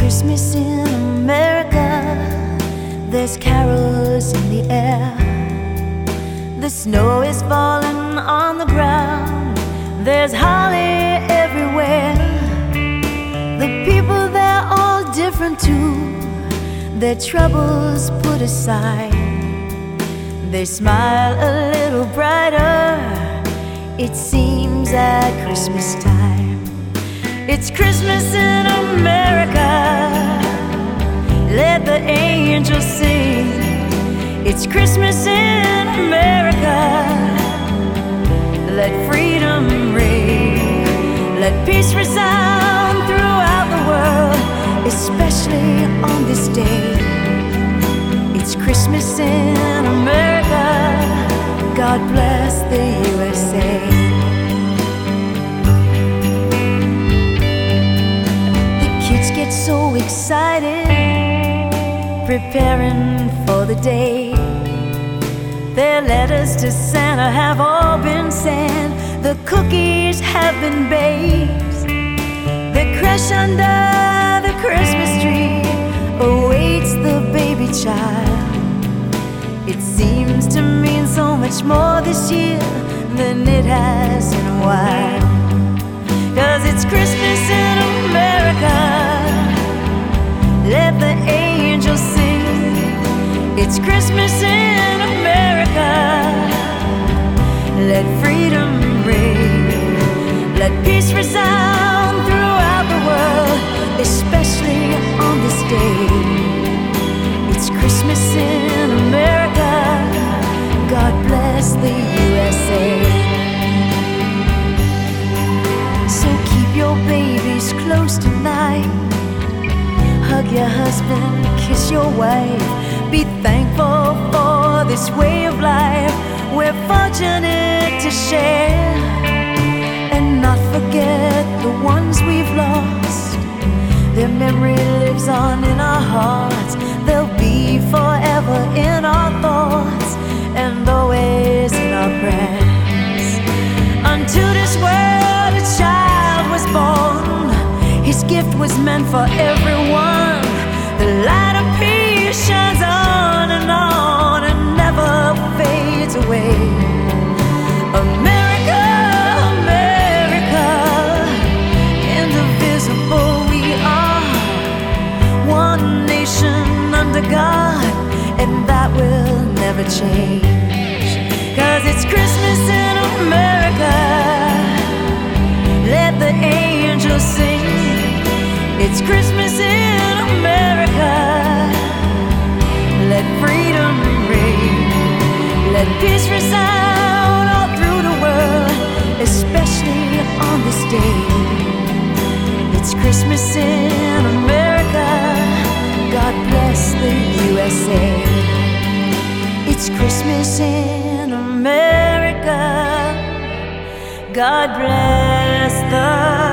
Christmas in America. There's carols in the air. The snow is falling on the ground. There's holly everywhere. The people, they're all different too. Their troubles put aside, they smile a little brighter, it seems, at Christmas time. It's Christmas in America. Let the angels sing. It's Christmas in America. Let freedom ring. Let peace resound throughout the world, especially on this day. It's Christmas in America. God bless the USA. The kids get so excited, preparing for the day. Their letters to Santa have all been sent. The cookies have been baked. The crush under the Christmas tree awaits the baby child. It seems to mean so much more this year than it has in a while. 'Cause it's Christmas in America. Let the angels sing. It's Christmas in America. Let freedom ring. Let peace resound throughout the world, especially on this day. It's Christmas in America. God bless the USA. So keep your babies close tonight. Hug your husband, kiss your wife. Be thankful for this way of life we're fortunate to share. And not forget the ones we've lost. Their memory lives on in our hearts. They'll be forever in our thoughts and always in our prayers. Unto this world a child was born. His gift was meant for everyone. The light of peace shines on and never fades away. America, America, indivisible we are. One nation under God, and that will never change. 'Cause it's Christmas in America. Let the angels sing. It's Christmas in America. Let freedom ring. Let peace resound all through the world, especially on this day. It's Christmas in America. God bless the USA. It's Christmas in America. God bless the